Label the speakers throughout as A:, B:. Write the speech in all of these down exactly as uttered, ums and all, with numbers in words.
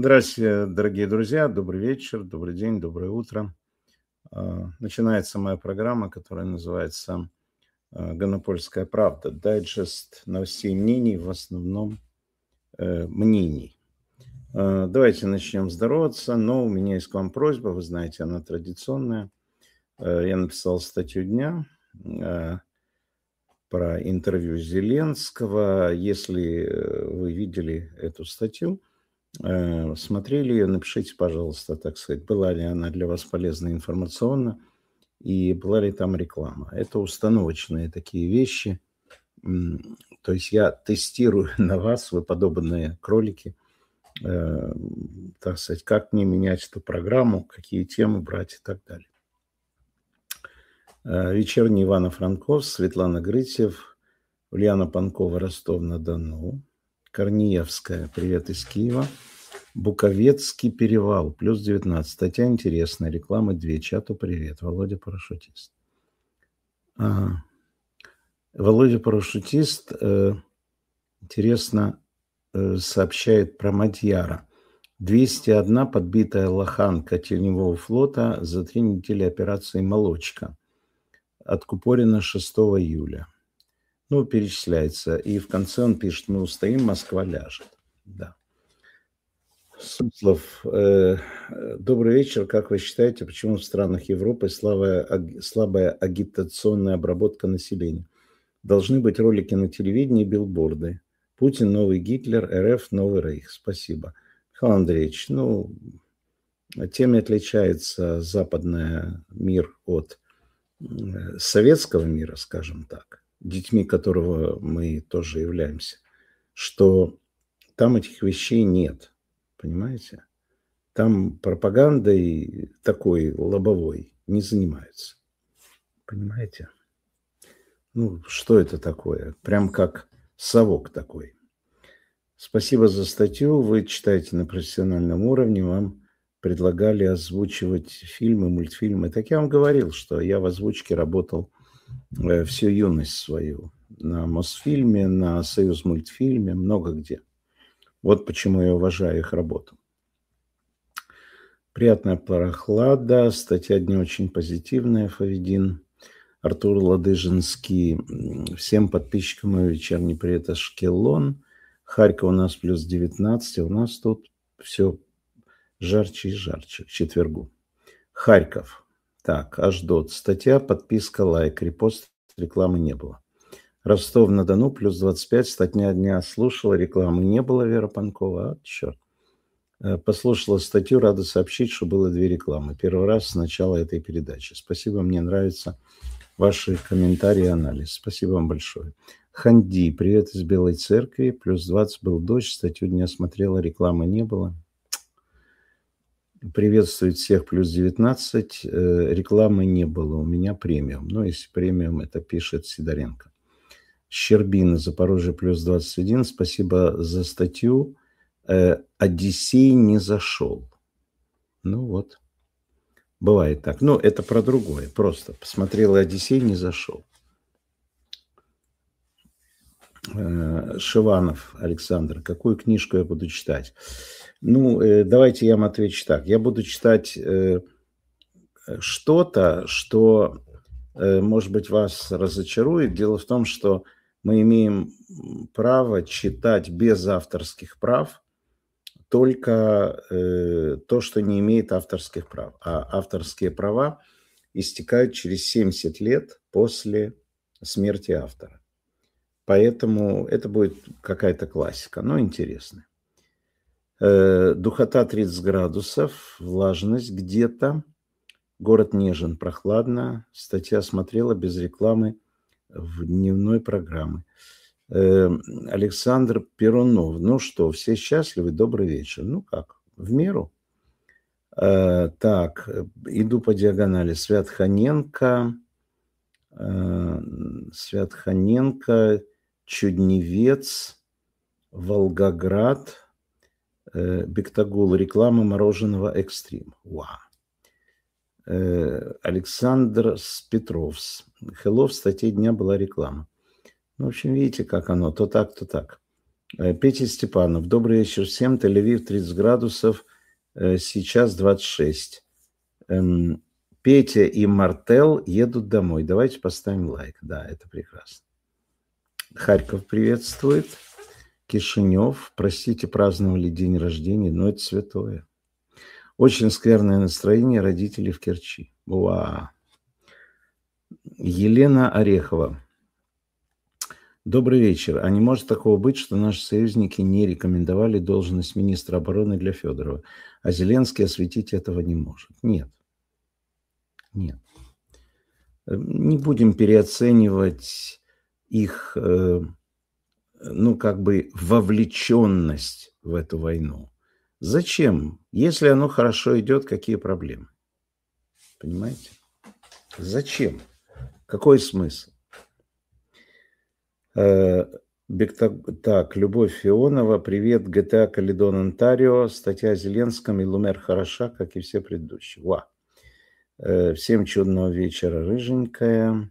A: Здравствуйте, дорогие друзья. Добрый вечер, добрый день, доброе утро. А, Начинается моя программа, которая называется а, «Гонопольская правда». Дайджест новостей и мнений, в основном э, мнений. А, Давайте начнем здороваться, но у меня есть к вам просьба, вы знаете, она традиционная. Э, Я написал статью дня э, про интервью Зеленского. Если э, вы видели эту статью, Э, смотрели ее, напишите, пожалуйста, так сказать, была ли она для вас полезна информационно и была ли там реклама. Это установочные такие вещи. М, То есть я тестирую на вас, вы подобные кролики, э, так сказать, как мне менять эту программу, какие темы брать и так далее. Э, Вечерний Ивано-Франковск, Светлана Грытьев, Ульяна Панкова, Ростов-на-Дону, Корнеевская, привет из Киева. Буковецкий перевал, плюс девятнадцать. Статья интересная. Реклама две. Чату привет. Володя Парашютист. Ага. Володя Парашютист э, интересно э, сообщает про Мадьяра. двести одна подбитая лоханка Теневого флота за три недели операции «Молочка». Откупорено шестого июля. Ну, перечисляется. И в конце он пишет: мы устоим, Москва ляжет. Да. Суслов, э, добрый вечер. Как вы считаете, почему в странах Европы слабая, аг- слабая агитационная обработка населения? Должны быть ролики на телевидении, билборды. Путин новый Гитлер, РФ новый Рейх. Спасибо. Михаил Андреевич, ну, тем и отличается западный мир от э, советского мира, скажем так, детьми которого мы тоже являемся, что там этих вещей нет. Понимаете? Там пропагандой такой лобовой не занимаются. Понимаете? Ну, что это такое? Прям как совок такой. Спасибо за статью. Вы читаете на профессиональном уровне. Вам предлагали озвучивать фильмы, мультфильмы. Так я вам говорил, что я в озвучке работал э, всю юность свою. На Мосфильме, на Союзмультфильме, много где. Вот почему я уважаю их работу. Приятная прохлада. Статья дня очень позитивная, Фавидин. Артур Ладыжинский. Всем подписчикам мой вечерний привет, Ашкелон. Харьков у нас плюс девятнадцать, а у нас тут все жарче и жарче к четвергу. Харьков. Так, Аждот. Статья, подписка, лайк, репост, рекламы не было. Ростов-на-Дону плюс двадцать пять, статья дня слушала, рекламы не было, Вера Панкова. А, черт. Послушала статью, рада сообщить, что было две рекламы. Первый раз с начала этой передачи. Спасибо, мне нравится ваши комментарии и анализ. Спасибо вам большое. Ханди, привет из Белой Церкви. Плюс двадцать был дождь, статью дня смотрела, рекламы не было. Приветствует всех, плюс девятнадцать. Э, рекламы не было, у меня премиум. Ну, если премиум, это пишет Сидоренко. Щербина, Запорожье, плюс двадцать один. Спасибо за статью. Э, Одиссей не зашел. Ну вот. Бывает так. Ну, это про другое. Просто посмотрел Одиссей, не зашел. Шиванов Александр. Какую книжку я буду читать? Ну, э, давайте я вам отвечу так. Я буду читать э, что-то, что, э, может быть, вас разочарует. Дело в том, что мы имеем право читать без авторских прав только э, то, что не имеет авторских прав. А авторские права истекают через семьдесят лет после смерти автора. Поэтому это будет какая-то классика, но интересная. Э, духота тридцать градусов, влажность где-то. Город Нежин, прохладно. Статья смотрела без рекламы в дневной программе. Э, Александр Перунов. Ну что, все счастливы? Добрый вечер. Ну как, в меру. Э, так, иду по диагонали. Свят-Ханенко. Э, Свят-Ханенко. Чудневец. Волгоград. Э, Бектагул. Реклама мороженого «Экстрим». Вау. Э, Александр Петровс. Hello, в статье дня была реклама. Ну, в общем, видите, как оно. То так, то так. Петя Степанов. Добрый вечер всем. Тель-Авив тридцать градусов. Сейчас двадцать шесть. Петя и Мартел едут домой. Давайте поставим лайк. Да, это прекрасно. Харьков приветствует. Кишинев. Простите, праздновали день рождения, но это святое. Очень скверное настроение родителей в Керчи. Уа. Елена Орехова. Добрый вечер. А не может такого быть, что наши союзники не рекомендовали должность министра обороны для Федорова, а Зеленский осветить этого не может? Нет. Нет. Не будем переоценивать их, ну, как бы, вовлеченность в эту войну. Зачем? Если оно хорошо идет, какие проблемы? Понимаете? Зачем? Какой смысл? Так, Любовь Фионова. Привет, джи ти эй Каледон, Онтарио. Статья о Зеленском и Лумер хороша, как и все предыдущие. Ва. Всем чудного вечера, рыженькая.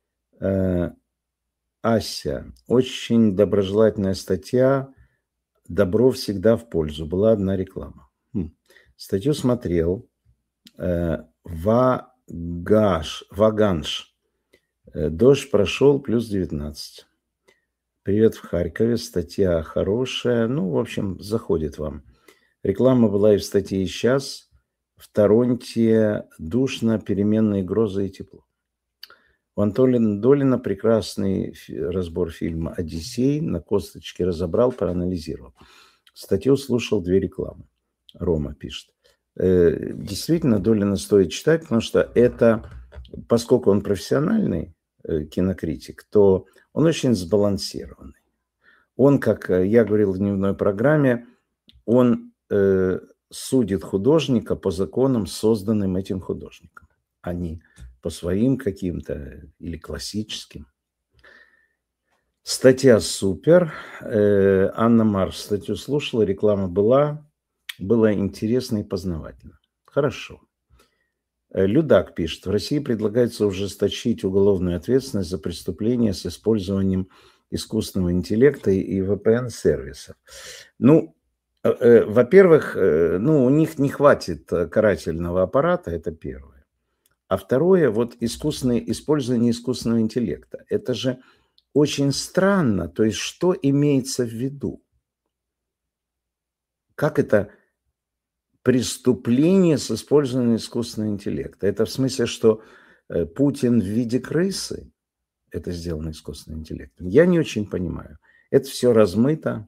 A: Ася. Очень доброжелательная статья. Добро всегда в пользу. Была одна реклама. Хм. Статью смотрел. Вагаш. Ваганш. Дождь прошел, плюс девятнадцать. Привет в Харькове. Статья хорошая. Ну, в общем, заходит вам. Реклама была и в статье «И сейчас». В Торонте душно, переменные грозы и тепло. У Антона Долина прекрасный разбор фильма «Одиссей». На косточке разобрал, проанализировал. Статью слушал, две рекламы. Рома пишет. Действительно, Долина стоит читать, потому что это, поскольку он профессиональный кинокритик, то он очень сбалансированный. Он, как я говорил в дневной программе, он э, судит художника по законам, созданным этим художником, а не по своим каким-то или классическим. Статья супер. Э, Анна Марш статью слушала, реклама была. Было интересно и познавательно. Хорошо. Людак пишет, в России предлагается ужесточить уголовную ответственность за преступления с использованием искусственного интеллекта и ви пи эн-сервисов. Ну, э, э, во-первых, э, ну, у них не хватит карательного аппарата, это первое. А второе, вот искусственное, использование искусственного интеллекта. Это же очень странно. То есть, что имеется в виду? Как это... Преступление с использованием искусственного интеллекта. Это в смысле, что Путин в виде крысы, это сделано искусственным интеллектом. Я не очень понимаю. Это все размыто.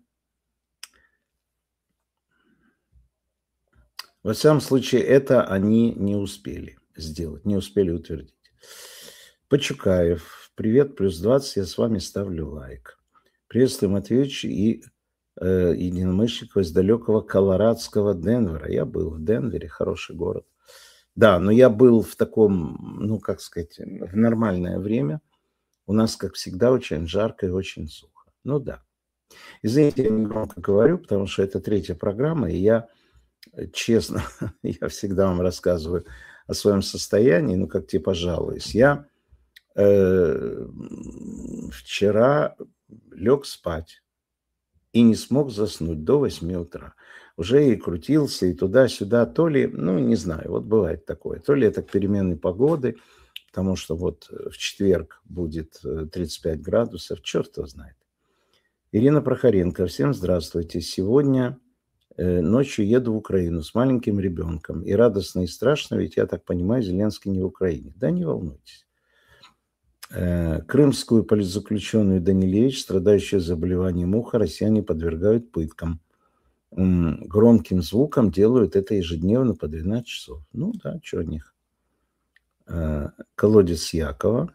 A: Во всяком случае, это они не успели сделать, не успели утвердить. Почукаев. Привет, плюс двадцать. Я с вами ставлю лайк. Приветствую, Матвеевич и единомышленников из далекого колорадского Денвера. Я был в Денвере, хороший город. Да, но я был в таком, ну, как сказать, в нормальное время. У нас, как всегда, очень жарко и очень сухо. Ну да. Извините, я негромко говорю, потому что это третья программа, и я, честно, я всегда вам рассказываю о своем состоянии, ну, как типа жалуюсь. Я э, вчера лег спать и не смог заснуть до восьми утра. Уже и крутился, и туда-сюда, то ли, ну, не знаю, вот бывает такое. То ли это к переменной погоды, потому что вот в четверг будет тридцать пять градусов, черт его знает. Ирина Прохоренко, всем здравствуйте. Сегодня э, ночью еду в Украину с маленьким ребенком. И радостно, и страшно, ведь, я так понимаю, Зеленский не в Украине. Да не волнуйтесь. Крымскую политзаключенную Данилевич, страдающую заболеванием уха, россияне подвергают пыткам. Громким звуком делают это ежедневно по двенадцать часов. Ну да, что у них. Колодец Якова.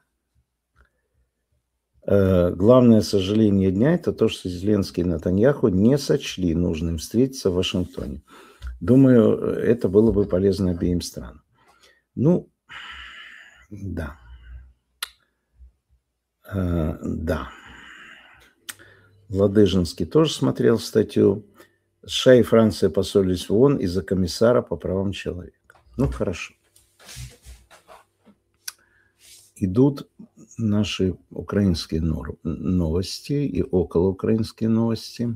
A: Главное сожаление дня – это то, что Зеленский и Нетаньяху не сочли нужным встретиться в Вашингтоне. Думаю, это было бы полезно обеим странам. Ну, да. Uh, да. Ладыжинский тоже смотрел статью. США и Франция поссорились в ООН из-за комиссара по правам человека. Ну, хорошо. Идут наши украинцы. украинские новости и околоукраинские новости.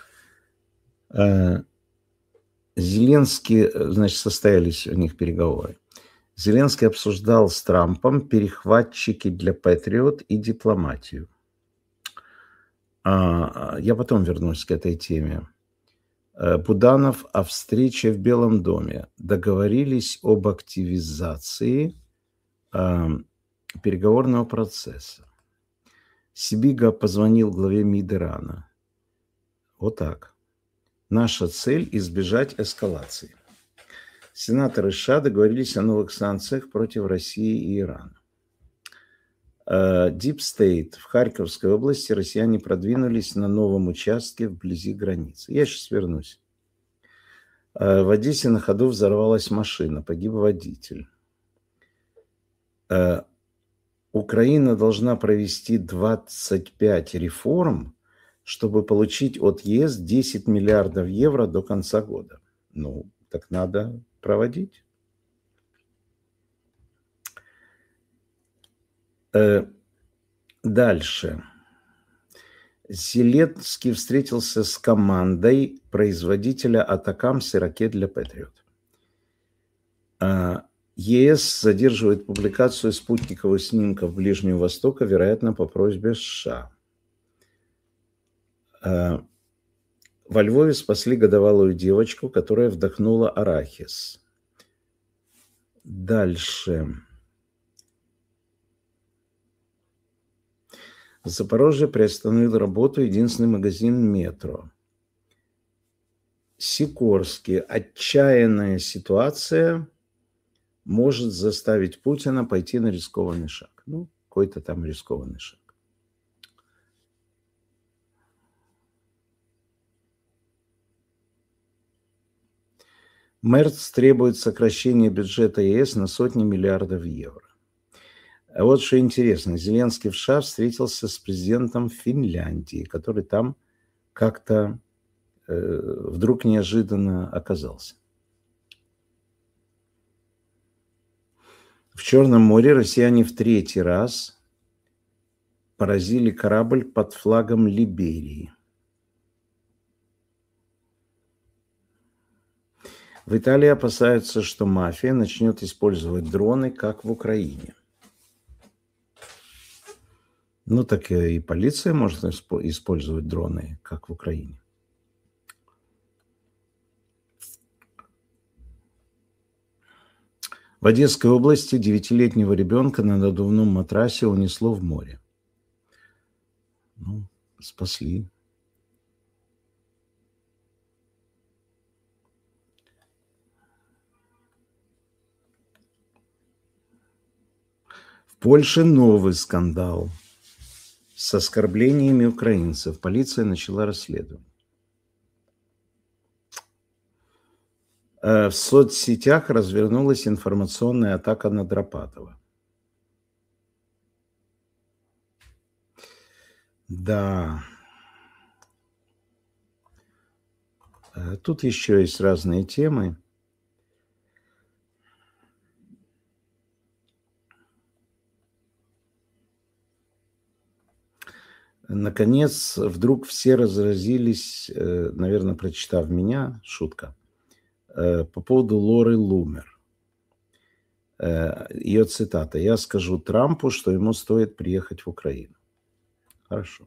A: Зеленский, значит, состоялись у них переговоры. Зеленский обсуждал с Трампом перехватчики для Патриот и дипломатию. Я потом вернусь к этой теме. Буданов о встрече в Белом доме. Договорились об активизации переговорного процесса. Сибига позвонил главе МИД Ирана. Вот так. Наша цель – избежать эскалации. Сенаторы США договорились о новых санкциях против России и Ирана. Deep State. В Харьковской области россияне продвинулись на новом участке вблизи границы. Я сейчас вернусь. В Одессе на ходу взорвалась машина, погиб водитель. Украина должна провести двадцать пять реформ, чтобы получить от ЕС десять миллиардов евро до конца года. Ну, так надо проводить. Дальше. Зеленский встретился с командой производителя атакамс и ракет для Патриот. ЕС задерживает публикацию спутниковых снимков Ближнего Востока, вероятно, по просьбе США. Во Львове спасли годовалую девочку, которая вдохнула арахис. Дальше. В Запорожье приостановил работу единственный магазин «Метро». Сикорский. Отчаянная ситуация может заставить Путина пойти на рискованный шаг. Ну, какой-то там рискованный шаг. Мерц требует сокращения бюджета ЕС на сотни миллиардов евро. А вот что интересно. Зеленский в США встретился с президентом Финляндии, который там как-то э, вдруг неожиданно оказался. В Черном море россияне в третий раз поразили корабль под флагом Либерии. В Италии опасаются, что мафия начнет использовать дроны, как в Украине. Ну, так и полиция может использовать дроны, как в Украине. В Одесской области девятилетнего ребенка на надувном матрасе унесло в море. Ну, спасли. В Польше новый скандал с оскорблениями украинцев. Полиция начала расследование. В соцсетях развернулась информационная атака на Драпатова. Да. Тут еще есть разные темы. Наконец, вдруг все разразились, наверное, прочитав меня, шутка, по поводу Лоры Лумер. Ее цитата. «Я скажу Трампу, что ему стоит приехать в Украину». Хорошо.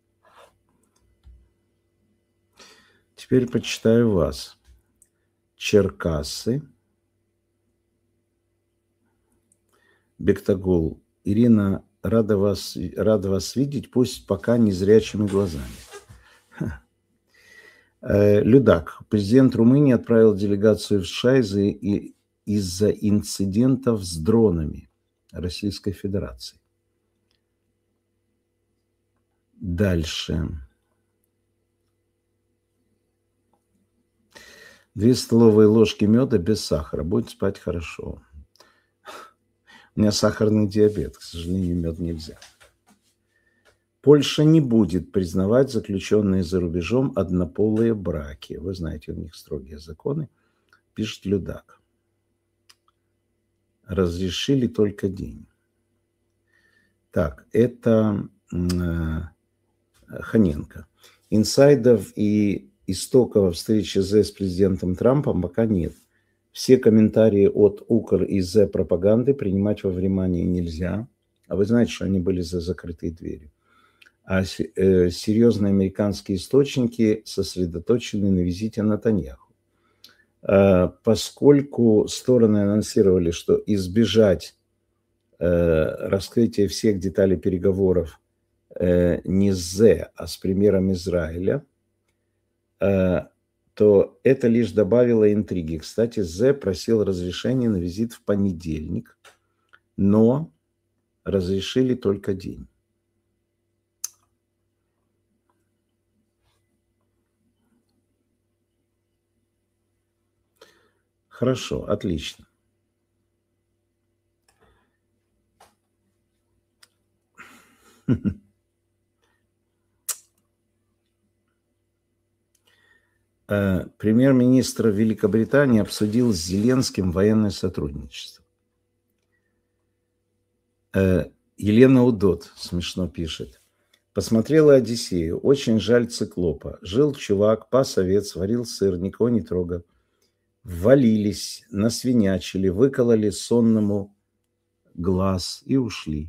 A: Теперь почитаю вас. Черкассы. Бектагул. Ирина, рада вас, рада вас видеть, пусть пока незрячими глазами. Людак. Президент Румынии отправил делегацию в США из-за, из-за инцидентов с дронами Российской Федерации. Дальше. Две столовые ложки меда без сахара. Будет спать хорошо. У меня сахарный диабет. К сожалению, мед нельзя. Польша не будет признавать заключенные за рубежом однополые браки. Вы знаете, у них строгие законы. Пишет Людак. Разрешили только день. Так, это Хоненко. Инсайдов и истоков встречи Зе с президентом Трампом пока нет. Все комментарии от УКР и Зе пропаганды принимать во внимание нельзя. А вы знаете, что они были за закрытой дверью. А э, серьезные американские источники сосредоточены на визите Нетаньяху. Э, поскольку стороны анонсировали, что избежать э, раскрытия всех деталей переговоров э, не с Зе, а с премьером Израиля, э, то это лишь добавило интриги. Кстати, Зе просил разрешения на визит в понедельник, но разрешили только день. Хорошо, отлично. Премьер-министр Великобритании обсудил с Зеленским военное сотрудничество. Елена Удот смешно пишет. Посмотрела «Одиссею». Очень жаль циклопа. Жил чувак, пас овец, варил сыр, никого не трогал. Ввалились, насвинячили, выкололи сонному глаз и ушли.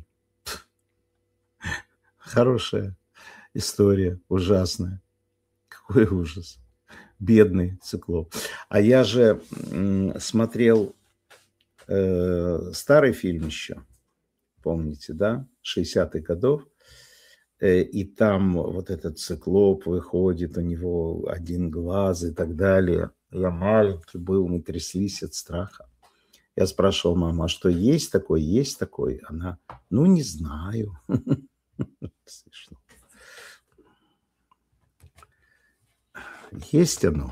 A: Хорошая история, ужасная. Какой ужас. Бедный циклоп. А я же смотрел э, старый фильм еще, помните, да, шестидесятых годов, э, и там вот этот циклоп выходит, у него один глаз и так далее. Я маленький был, мы тряслись от страха. Я спрашивал маму, а что, есть такой? Есть такой? Она, ну, не знаю. Смешно. Есть оно.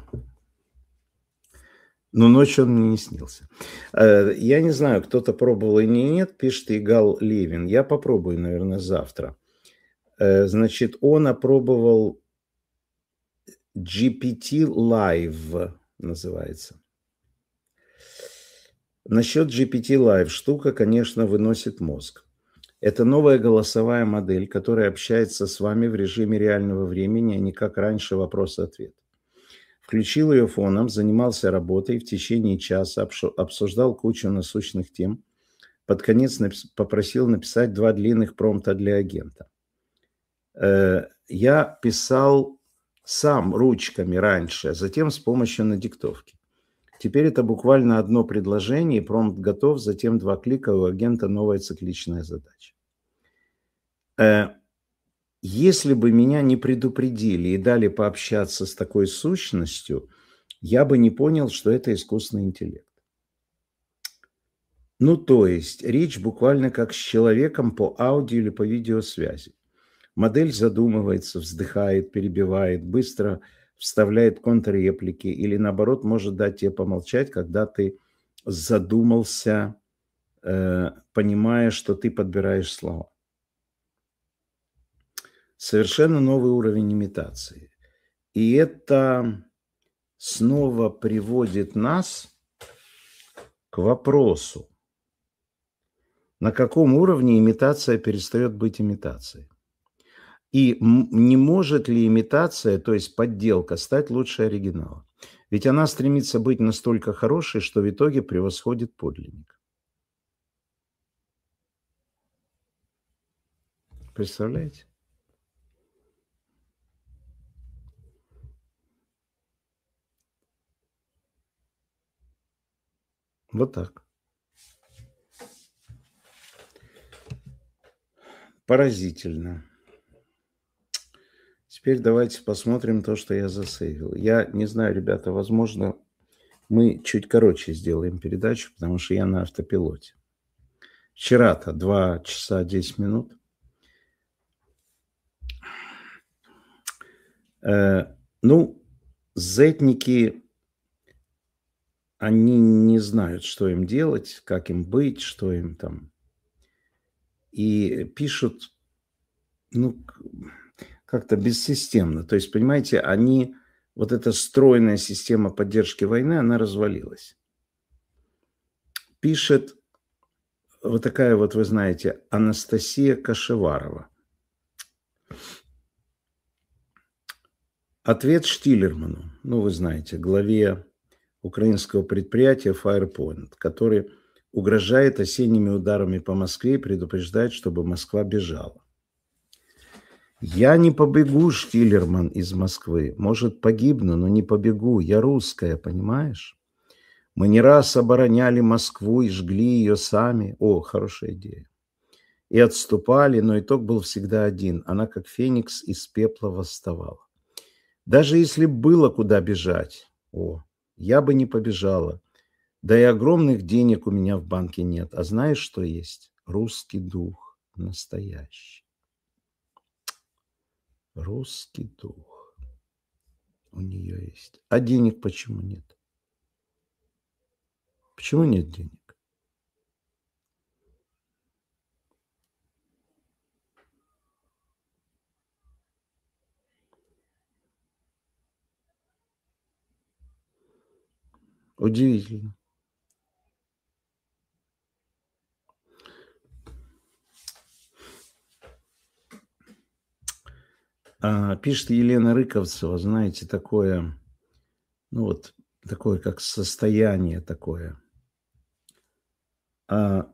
A: Но ночью он мне не снился. Я не знаю, кто-то пробовал или нет, пишет Игал Левин. Я попробую, наверное, завтра. Значит, он опробовал джи пи ти Live, называется. Насчет джи пи ти Live штука, конечно, выносит мозг. Это новая голосовая модель, которая общается с вами в режиме реального времени, а не как раньше вопрос-ответ. Включил ее фоном, занимался работой, в течение часа обсуждал кучу насущных тем. Под конец попросил написать два длинных промпта для агента. Я писал сам ручками раньше, а затем с помощью надиктовки. Теперь это буквально одно предложение, и промпт готов, затем два клика, у агента новая цикличная задача. Если бы меня не предупредили и дали пообщаться с такой сущностью, я бы не понял, что это искусственный интеллект. Ну, то есть, речь буквально как с человеком по аудио или по видеосвязи. Модель задумывается, вздыхает, перебивает, быстро вставляет контрреплики или, наоборот, может дать тебе помолчать, когда ты задумался, э, понимая, что ты подбираешь слова. Совершенно новый уровень имитации. И это снова приводит нас к вопросу, на каком уровне имитация перестает быть имитацией. И не может ли имитация, то есть подделка, стать лучше оригинала? Ведь она стремится быть настолько хорошей, что в итоге превосходит подлинник. Представляете? Вот так. Поразительно. Теперь давайте посмотрим то, что я засейвил. Я не знаю, ребята, возможно, мы чуть короче сделаем передачу, потому что я на автопилоте. Вчера-то два часа десять минут. Э, ну, зетники, они не знают, что им делать, как им быть, что им там. И пишут, ну, как-то бессистемно. То есть, понимаете, они, вот эта стройная система поддержки войны, она развалилась. Пишет вот такая вот, вы знаете, Анастасия Кашеварова. Ответ Штиллерману, ну, вы знаете, главе украинского предприятия Firepoint, который угрожает осенними ударами по Москве и предупреждает, чтобы Москва бежала. Я не побегу, Штиллерман, из Москвы. Может, погибну, но не побегу. Я русская, понимаешь? Мы не раз обороняли Москву и жгли ее сами. О, хорошая идея. И отступали, но итог был всегда один. Она, как феникс, из пепла восставала. Даже если было куда бежать, о, я бы не побежала. Да и огромных денег у меня в банке нет. А знаешь, что есть? Русский дух настоящий. Русский дух у нее есть. А денег почему нет? Почему нет денег? Удивительно. А, пишет Елена Рыковцева, знаете, такое, ну вот, такое как состояние такое. А,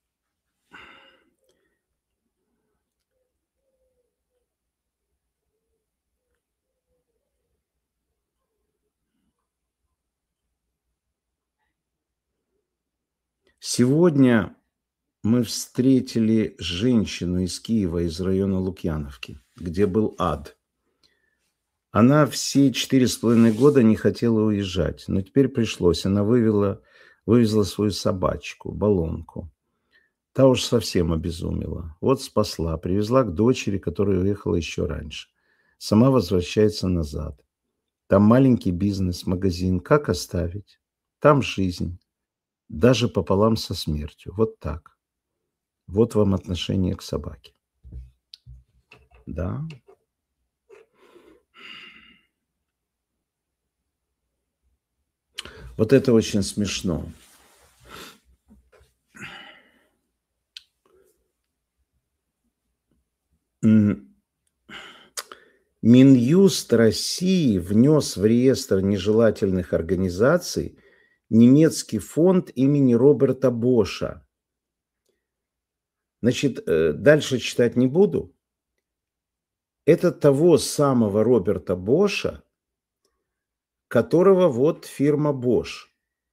A: сегодня мы встретили женщину из Киева, из района Лукьяновки, где был ад. Она все четыре с половиной года не хотела уезжать, но теперь пришлось. Она вывела, вывезла свою собачку, Балонку. Та уж совсем обезумела. Вот спасла, привезла к дочери, которая уехала еще раньше. Сама возвращается назад. Там маленький бизнес, магазин. Как оставить? Там жизнь. Даже пополам со смертью. Вот так. Вот вам отношение к собаке. Да. Вот это очень смешно. Минюст России внес в реестр нежелательных организаций немецкий фонд имени Роберта Боша. Значит, дальше читать не буду. Это того самого Роберта Боша, которого вот фирма Bosch.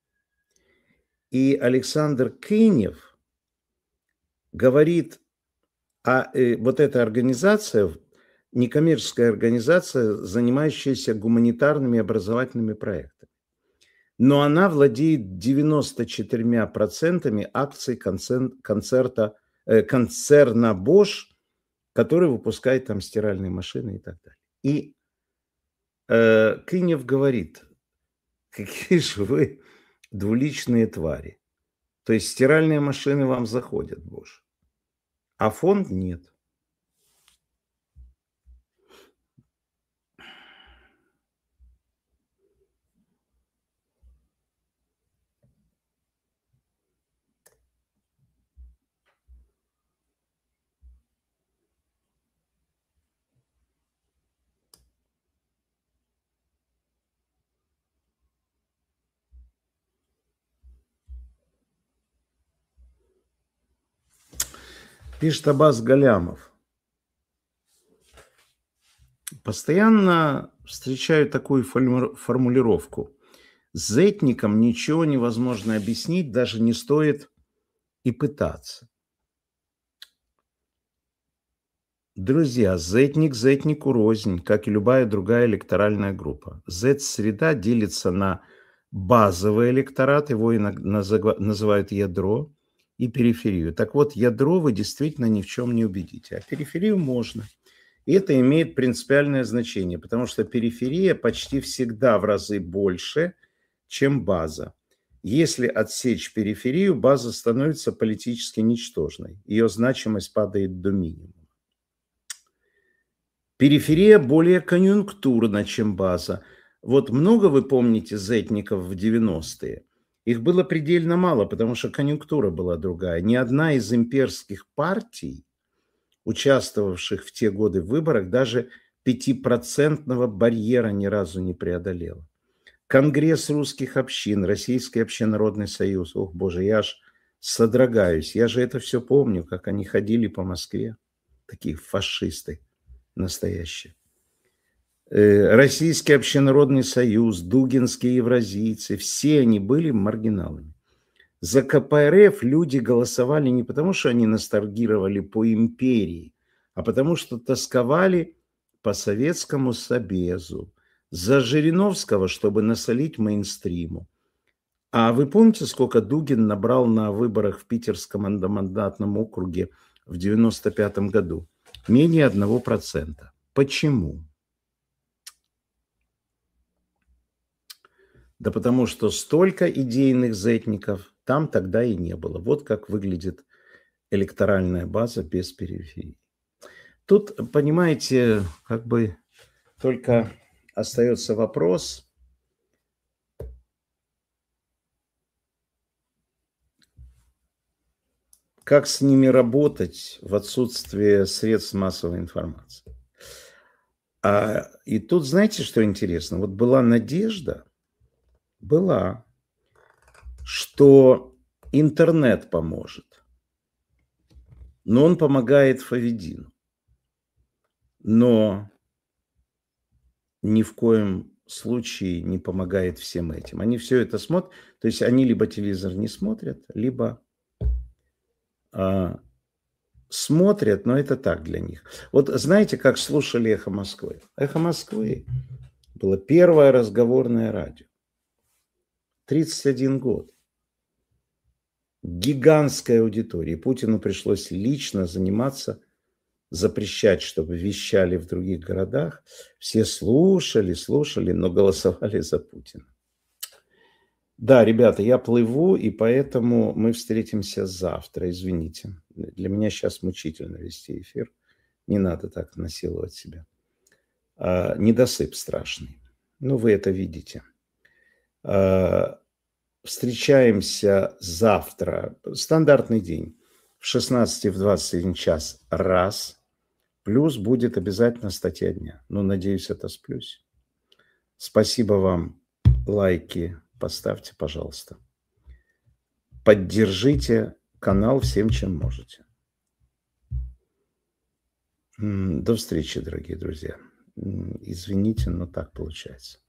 A: И Александр Кинев говорит, а э, вот эта организация, некоммерческая организация, занимающаяся гуманитарными образовательными проектами. Но она владеет девяносто четырьмя процентами акций концерта, э, концерна Bosch, который выпускает там стиральные машины и так далее. И э, Кинев говорит, какие же вы двуличные твари. То есть стиральные машины вам заходят, Bosch, а фонд нет. Пишет Аббас Галямов. Постоянно встречаю такую формулировку. С этником ничего невозможно объяснить, даже не стоит и пытаться. Друзья, зетник зетнику рознь, как и любая другая электоральная группа. Зет-среда делится на базовый электорат, его называют ядро, и периферию. Так вот, ядро вы действительно ни в чем не убедите, а периферию можно. И это имеет принципиальное значение, потому что периферия почти всегда в разы больше, чем база. Если отсечь периферию, база становится политически ничтожной. Ее значимость падает до минимума. Периферия более конъюнктурна, чем база. Вот много вы помните зетников в девяностые? Их было предельно мало, потому что конъюнктура была другая. Ни одна из имперских партий, участвовавших в те годы в выборах, даже пятипроцентного барьера ни разу не преодолела. Конгресс русских общин, Российский общенародный союз. Ох, боже, я аж содрогаюсь. Я же это все помню, как они ходили по Москве. Такие фашисты настоящие. Российский общенародный союз, дугинские евразийцы. Все они были маргиналами. За ка пэ эр эф люди голосовали не потому, что они ностальгировали по империи, а потому что тосковали по Советскому Собезу. За Жириновского, чтобы насолить мейнстриму. А вы помните, сколько Дугин набрал на выборах в Питерском одномандатном округе в девяносто пятом году? Менее одного процента. Почему? Да потому что столько идейных зетников там тогда и не было. Вот как выглядит электоральная база без периферии. Тут, понимаете, как бы только остается вопрос, как с ними работать в отсутствие средств массовой информации. А, и тут, знаете, что интересно? Вот была надежда, была, что интернет поможет. Но он помогает Фавидину. Но ни в коем случае не помогает всем этим. Они все это смотрят. То есть они либо телевизор не смотрят, либо а, смотрят, но это так для них. Вот знаете, как слушали «Эхо Москвы»? «Эхо Москвы» было первое разговорное радио. тридцать один год. Гигантская аудитория. Путину пришлось лично заниматься, запрещать, чтобы вещали в других городах. Все слушали, слушали, но голосовали за Путина. Да, ребята, я плыву, и поэтому мы встретимся завтра. Извините. Для меня сейчас мучительно вести эфир. Не надо так насиловать себя. А, недосып страшный. Ну, вы это видите. А, встречаемся завтра. Стандартный день. В шестнадцать и в двадцать один час раз. Плюс будет обязательно статья дня. Ну, надеюсь, это сплюсь. Спасибо вам. Лайки поставьте, пожалуйста. Поддержите канал всем, чем можете. До встречи, дорогие друзья. Извините, но так получается.